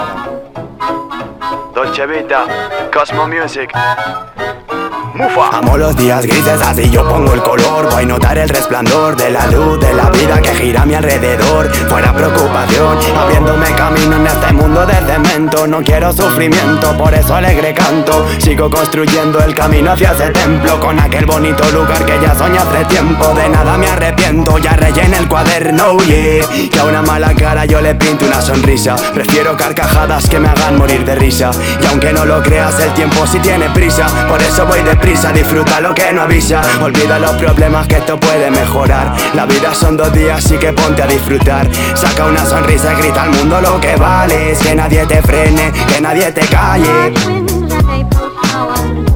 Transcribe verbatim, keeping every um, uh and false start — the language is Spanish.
Dolce Vita, Cosmo Music. Mufa. Amo los días grises, así yo pongo el color. Voy a notar el resplandor de la luz de la vida que gira a mi alrededor. Fuera preocupación, abriéndome camino en este mundo de cemento. No quiero sufrimiento, por eso alegre canto. Sigo construyendo el camino hacia ese templo, con aquel bonito lugar que ya soñé hace tiempo. De nada me arrepiento, ya rellené el cuaderno, yeah. Que a una mala cara yo le pinto una sonrisa. Prefiero carcajadas que me hagan morir de risa. Y aunque no lo creas, el tiempo sí tiene prisa. Por eso voy deprisa. Disfruta lo que no avisa. Olvida los problemas, que esto puede mejorar. La vida son dos días, así que ponte a disfrutar. Saca una sonrisa y grita al mundo lo que vales. Que nadie te frene, que nadie te calle.